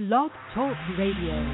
Blog Talk Radio.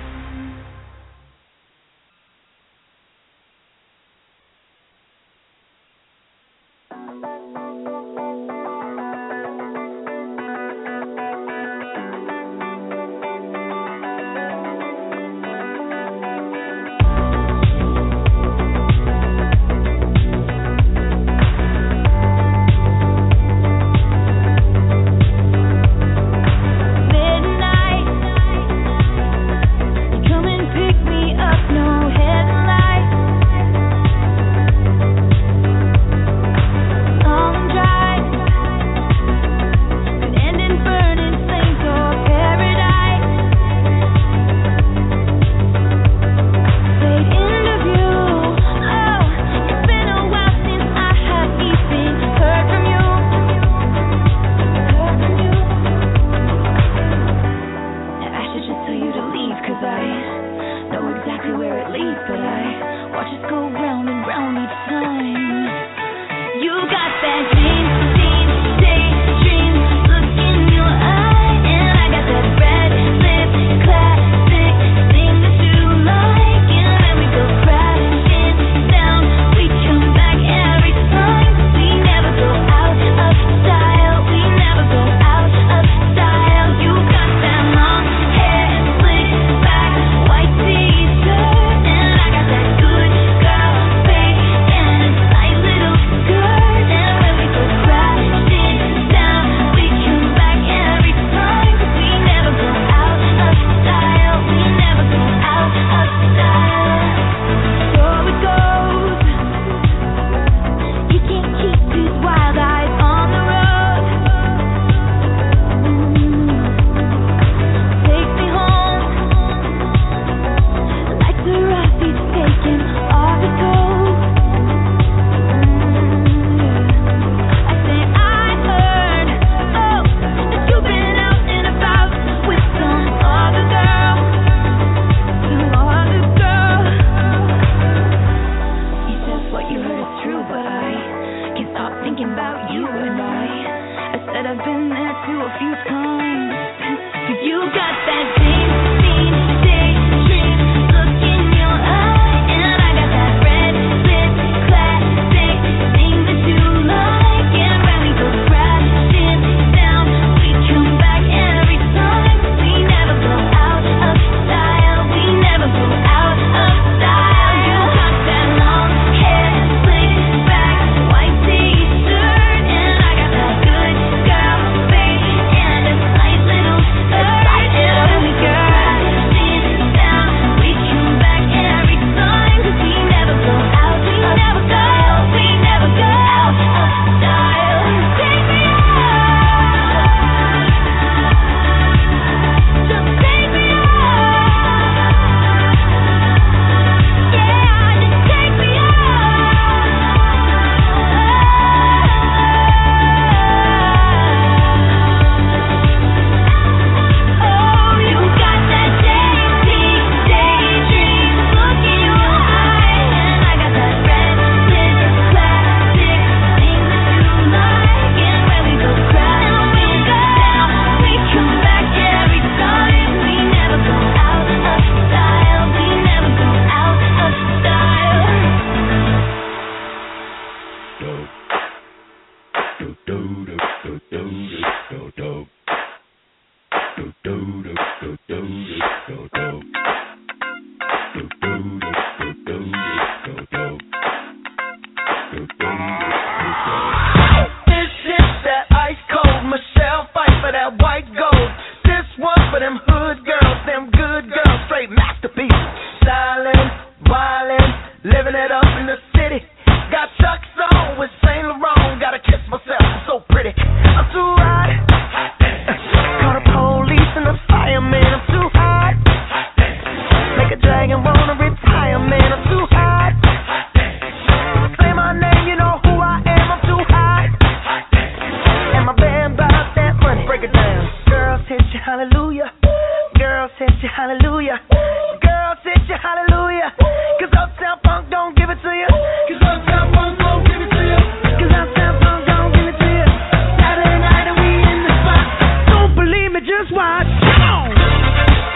Just watch.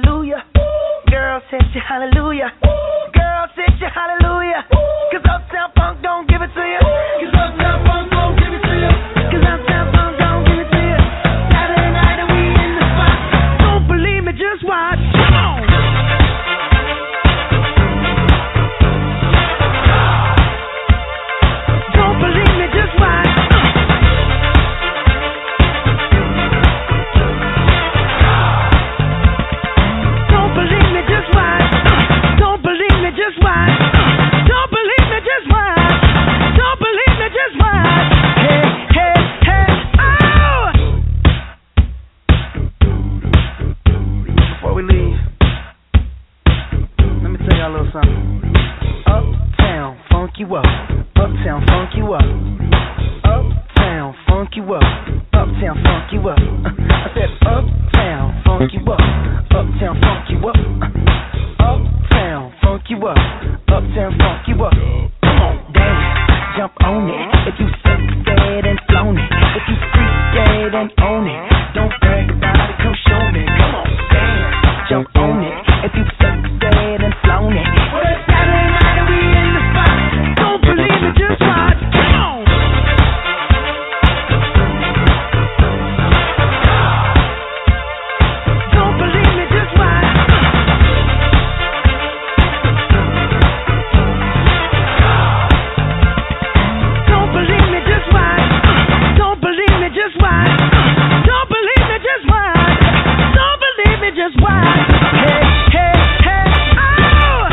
hallelujah. Girl, set you hallelujah. Girl, set you hallelujah. 'Cause Uptown Funk don't give it to you. 'Cause Uptown Funk don't give it to you. 'Cause Uptown Funk don't give it to you. Saturday night and we in the spot. Don't believe me, just watch. Come on. Don't believe me, just watch. Don't believe me, just watch. Don't believe me, just watch. Don't believe me, just watch. Don't believe me, just watch. Hey, hey, hey, oh! Before we leave, let me tell y'all a little something. Uptown, funk you up. Uptown, funk you up. Uptown, funk you up. Uptown, funk you up. I said uptown, funk you up. Uptown, funk you up. Uptown, funk you up. Uptown, funk you up. Come on, dance, jump on it. If you suck dead and flown it. If you freak dead and own it. Don't brag about it, come show me. Come on, dance, jump on it. If you suck dead and flown it. Well, it's Saturday night and we in the spot. Don't believe it, just watch. Come on. Don't believe me, just watch. Don't believe me, just watch. Don't believe me, just watch. Don't believe me, just watch. Don't believe me, just watch. Hey, hey, hey, oh!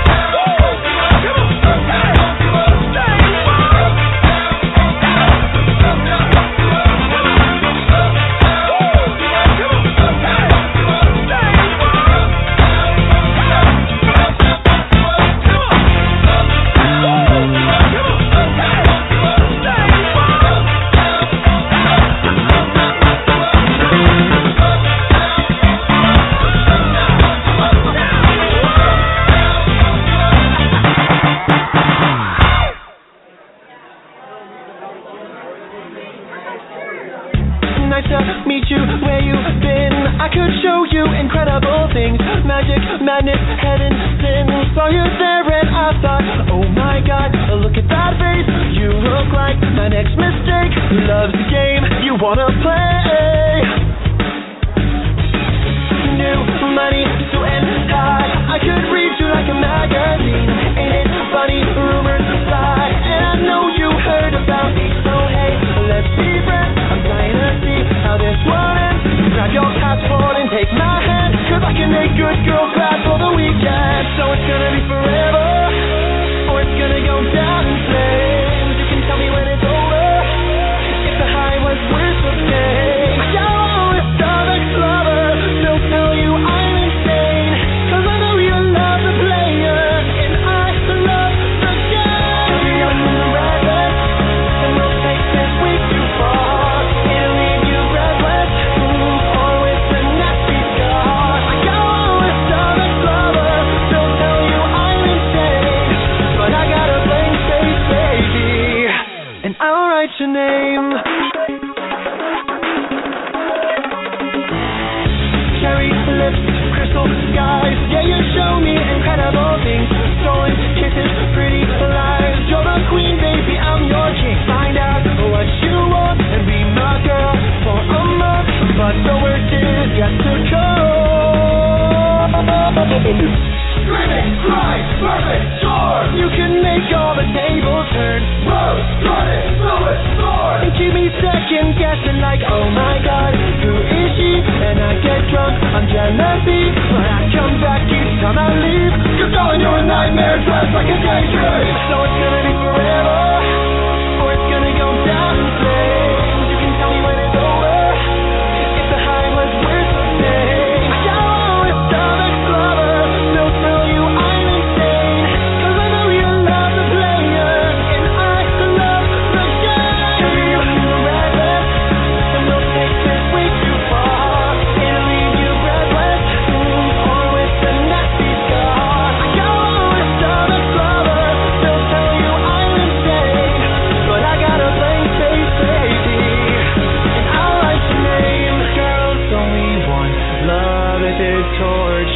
Nice to meet you, where you been? I could show you incredible things. Magic, madness, heaven, sin. Saw you there and I thought, oh my God, look at that face. You look like my next mistake. Loves the game you wanna play. New money, suit and tie. I could read you like a magazine. Ain't it funny? Rumors fly, and I know you heard about me. So hey, let's be friends. I'm trying to see how this one ends. Grab your passport and take my hand, 'cause I can make good girls glad for the weekend. So it's gonna be forever, or it's gonna go down in flames. You can tell me when it's over, if the high was worth the pain. I got all this stuff ex-lover, they'll tell you I'm insane, 'cause I know you love the player, and I love the game. Be up in the red list, and we'll take this week too far. It'll leave you breathless, or with the nasty scar. I got all this stuff ex-lover, they'll tell you I'm insane, but I got a blank space, baby, and I'll write your name. Cherry lips, crystal skies. Yeah, you show me incredible things. Stolen kisses, pretty lies. You're the queen, baby, I'm your king. Find out what you want and be my girl for a month. But the worst is yet to come. Screaming, cry, perfect storm. You can make all the tables turn. Rose, running, fluid, storm. And keep me second guessing like, oh my God, who is she? And I get drunk, I'm jealousy, but I come back each time I leave. 'Cause darling, you're a nightmare dressed like a daydream. So it's gonna be forever, or it's gonna go down in flames. You can tell me when it's over, if the high was worth the pain. I got all this stuff ex-lover, they'll tell you I'm insane, 'cause I know you love the player, and I love the game. Carry up in the red list, and we'll take this way too far. It'll leave you breathless, or with the nasty scar. I got all this stuff ex-lover, they'll tell you I'm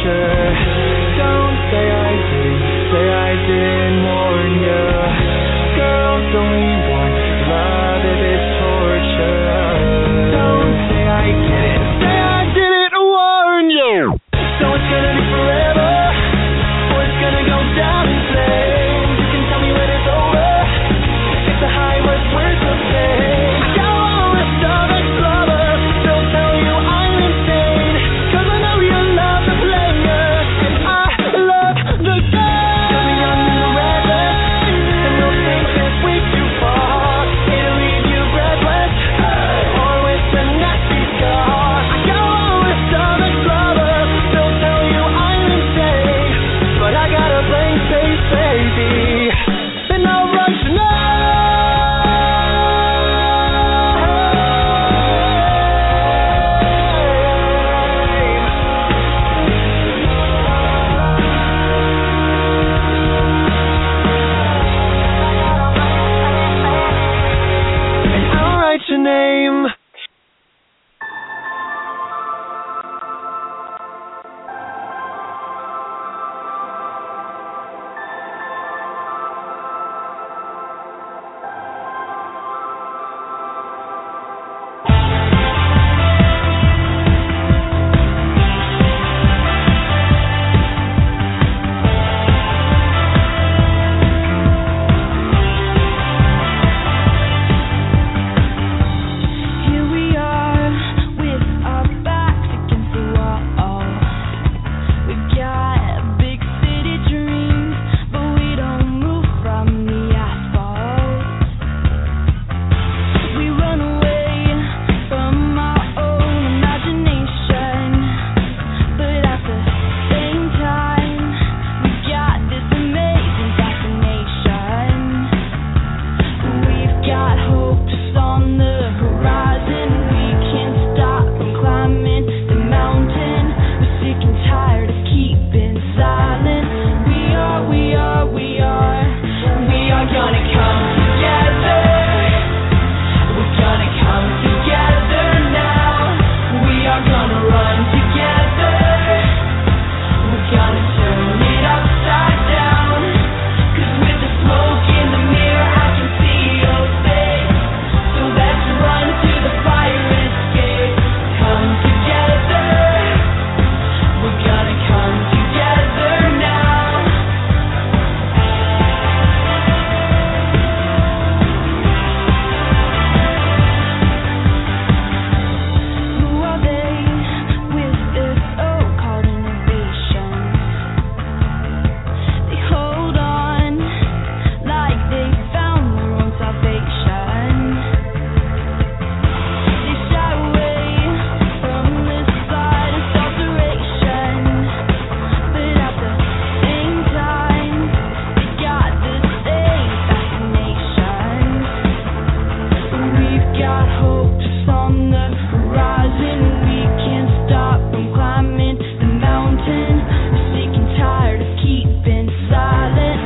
torture. Don't say I didn't warn you. Girls only want love if it's torture. Don't say I didn't, say I didn't warn you. So it's gonna be forever, or it's gonna go down in flames. You can tell me when it's over, if the high was worth the pain. I don't wanna stop a lover, they'll tell you I'm insane, 'cause I know you love the player, and I love the game. You'll be young and reckless, and those things can sweep you far. It'll leave you breathless, or with a nasty scar. I don't wanna stop a lover, they'll tell you I'm insane, but I got a blank face, baby, and I'll write your name. And I'll write your name. Here we are with our backs against the wall. We've got big city dreams, but we don't move from the asphalt. We run away from our own imagination, but at the same time, we've got this amazing fascination. We've got hopes on the horizon. We can't stop from climbing the mountain. We're sick and tired of keeping silent. We are gonna come together. We're gonna come together now. We are gonna run together. We're gonna turn it upside down. 'Cause with the smoke in the mirror, I can see your face. So let's run to the fire escape. Come together. We're gonna come together now. Who are they with this so-called innovation? They hold on like they found their own salvation. They shy away from this side of separation, but at the same time, they got the same fascination. We've got hopes on the horizon. We can't stop from climbing the mountain. We're sick and tired of keeping silent.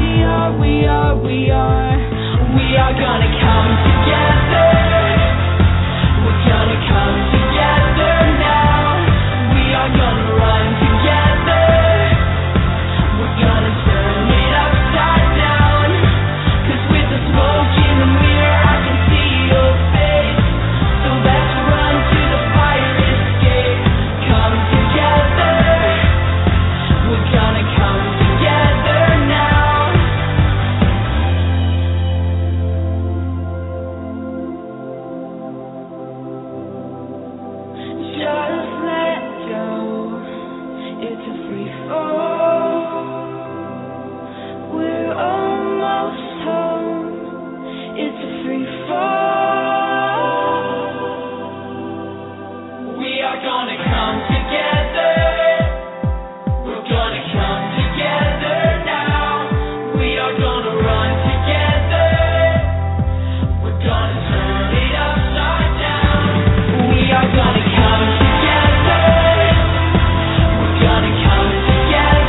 We are gonna come together. We're gonna come together now. We are gonna run together. We're gonna turn it upside down. 'Cause with the smoke in the mirror, I can see your face. So let's run to the fire escape. Come together. We're gonna come together now. Just let go. It's a free fall. We're almost home. It's a free fall. We are gonna come together. We're gonna come together now. We are gonna run together. We're gonna turn it upside down. We are gonna come together. We're gonna come together.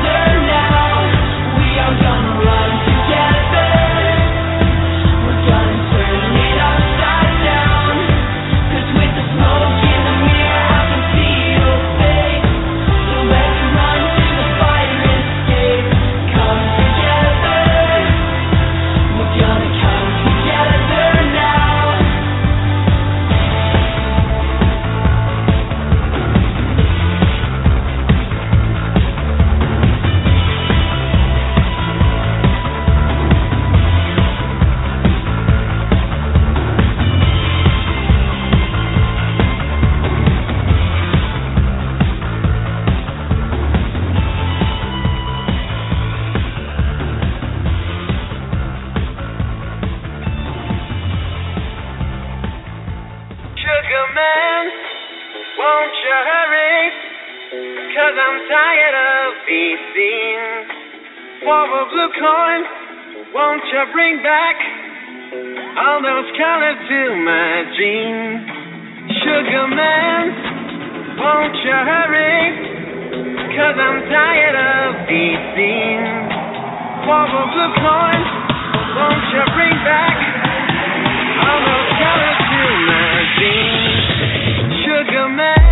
tired of being seen. For a blue coin, won't you bring back all those colors to my jeans? Sugar man, won't you hurry? 'Cause I'm tired of being seen. For a blue coin, won't you bring back all those colors to my jeans? Sugar man.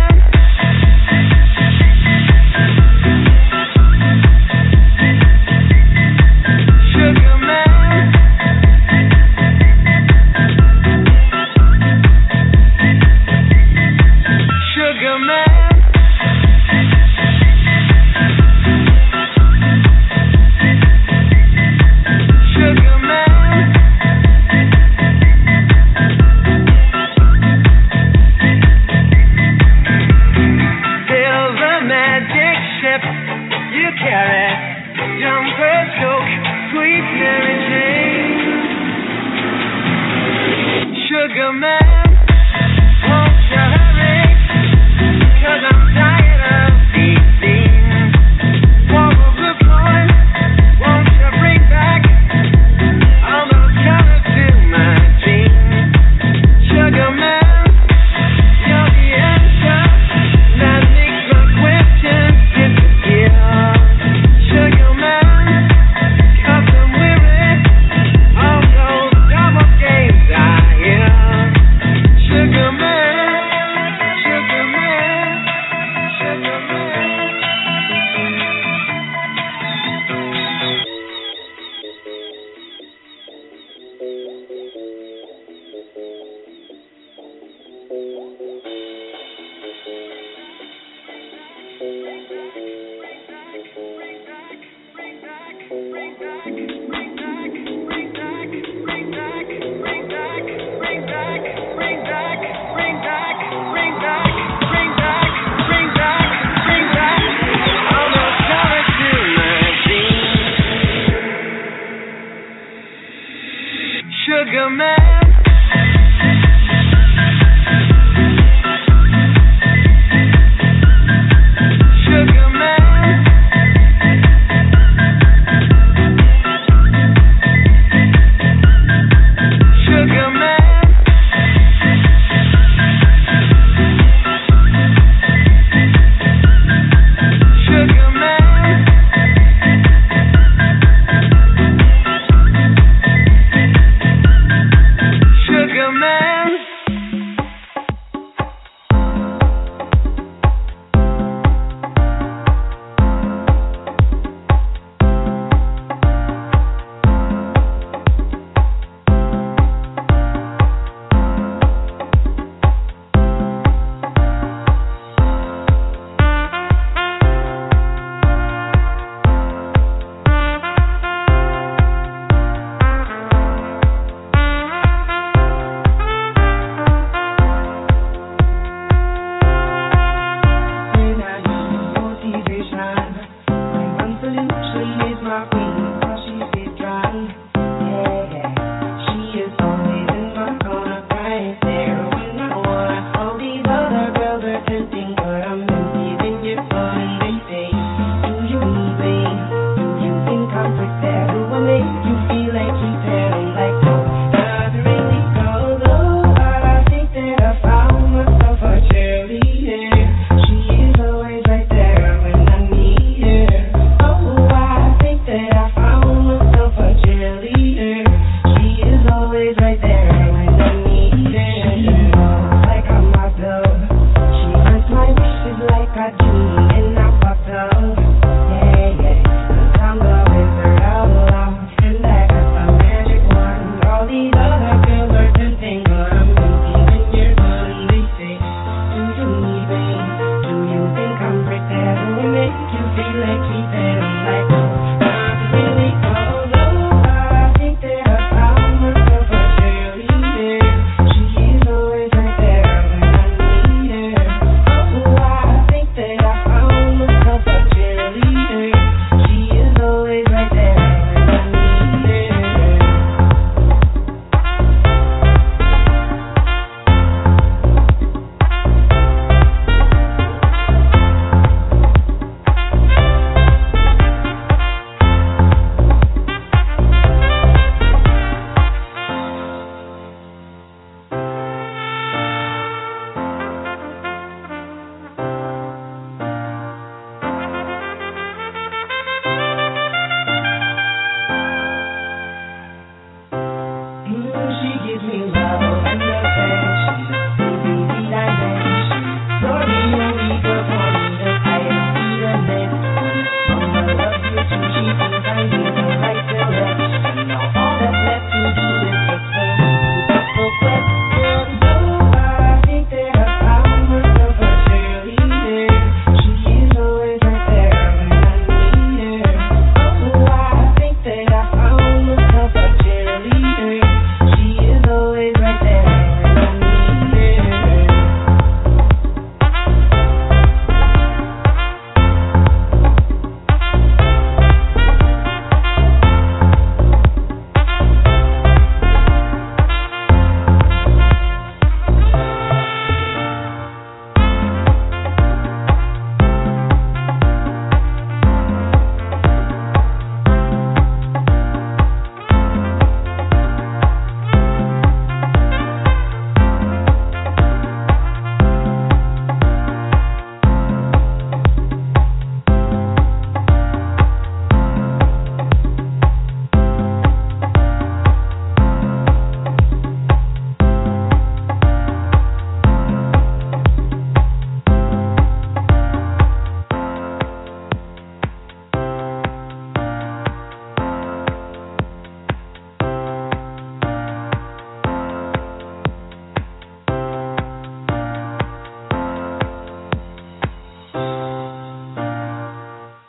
Sugar man, won't you hurry? 'Cause I'm tired of being seen. For a blue coin, won't you bring back all those colors to my jeans? Sugar man, you're the answer that makes my questions disappear. Sugar man, 'cause I'm weary of those double games I hear. Sugar man, sugar man, sugar man. Sugar man. Sugar man. Sugar man. Sugar man.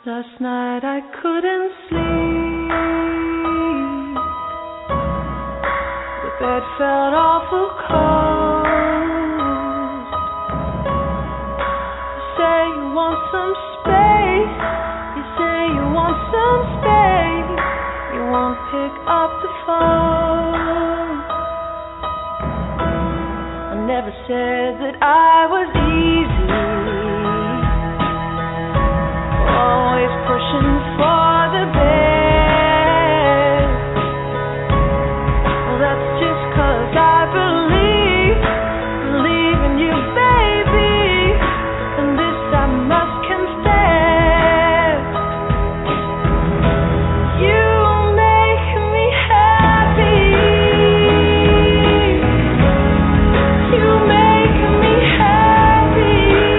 Last night I couldn't sleep. The bed felt awful cold. You say you want some space. You say you want some space. You won't pick up the phone. I never said that I was easy. Always pushing for the best. Well, that's just 'cause I believe in you, baby. And this I must confess. You make me happy. You make me happy.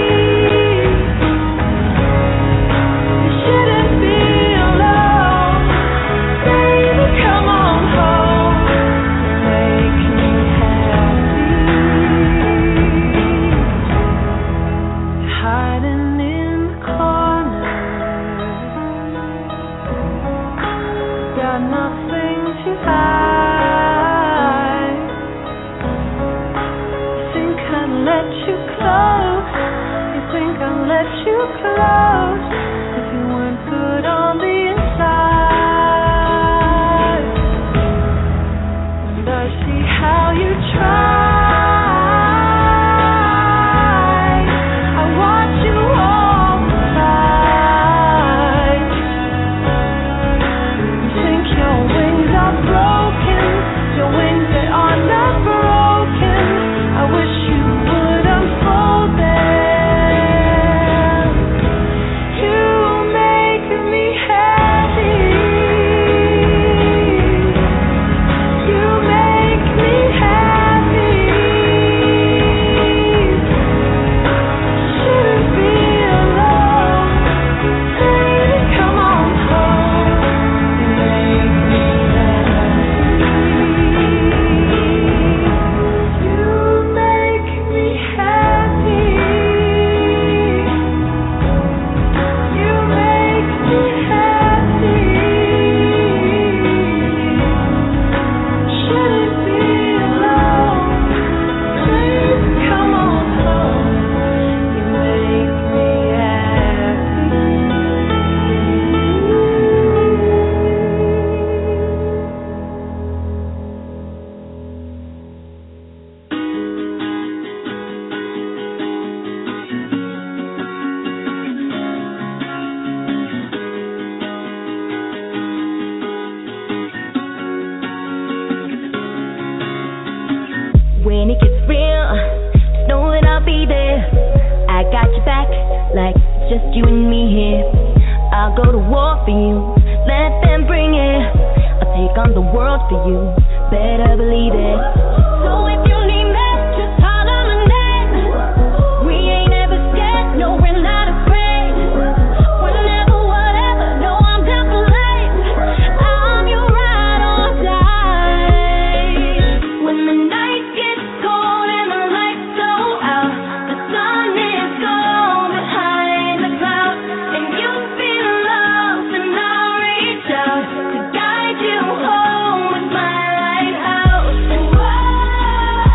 Close if you weren't good on the inside. And I see how you try. I watch you all the time. You think your wings are broken. Your wings, they are not broken. I wish you would unfold them. When it gets real, just know that I'll be there. I got your back, like just you and me here. I'll go to war for you, let them bring it. I'll take on the world for you, better believe it. So if you need me, just holler my name. We ain't ever scared, no we're not afraid. Whenever, whatever, no I'm down for life. I'm your ride or die. When the night gets cold and the lights go out, the sun is gone behind the clouds, and you feel lost, and I'll reach out to guide you home with my lighthouse. And whoa,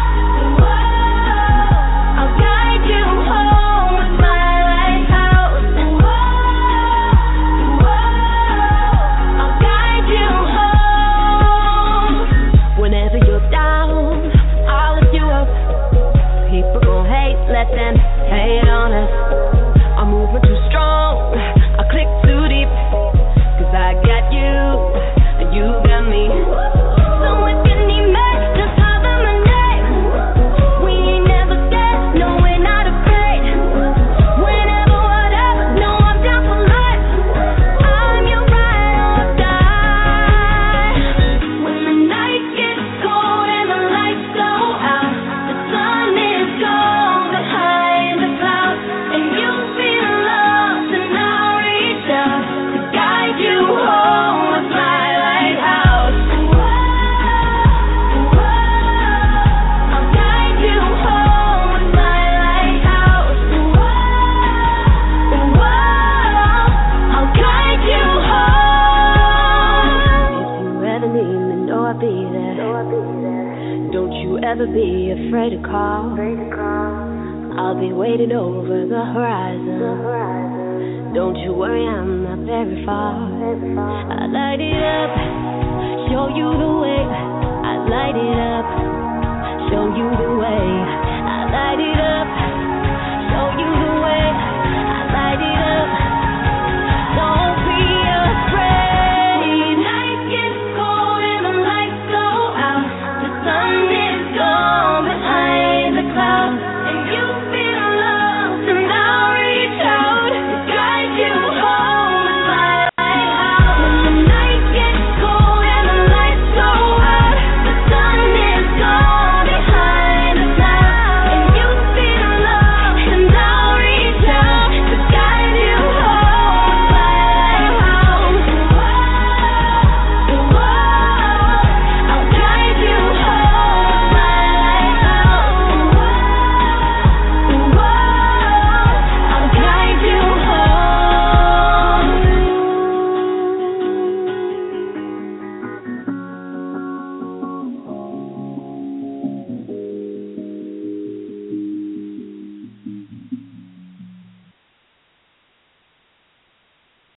never be afraid to call. I'll be waiting over the horizon. Don't you worry, I'm not very far. I light it up, show you the way. I light it up, show you the way. I light it up, show you the way. I light it